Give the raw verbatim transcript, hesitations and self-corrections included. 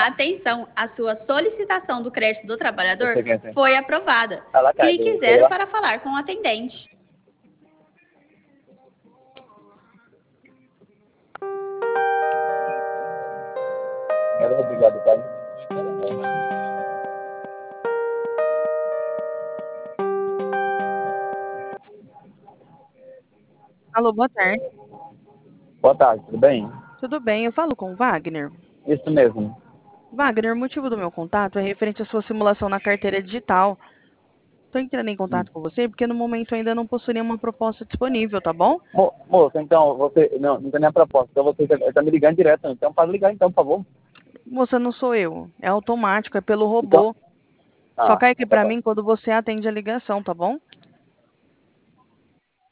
Atenção, a sua solicitação do crédito do trabalhador Eu sei quem é. foi aprovada. Ela cai, Clique eu- zero ela- para falar com o atendente. Era obrigado, pai. Alô, boa tarde. Boa tarde, tudo bem? Tudo bem? Eu falo com o Wagner. Isso mesmo. Wagner, o motivo do meu contato é referente à sua simulação na carteira digital. Estou entrando em contato com você porque no momento ainda não possui nenhuma proposta disponível, tá bom? Mo, moça, então, você. Não, não tem nem a proposta. Então você está me ligando direto. Então pode ligar então, por favor. Moça, não sou eu. É automático, é pelo Então. robô. Ah, Só cai aqui tá pra bom. mim quando você atende a ligação, tá bom?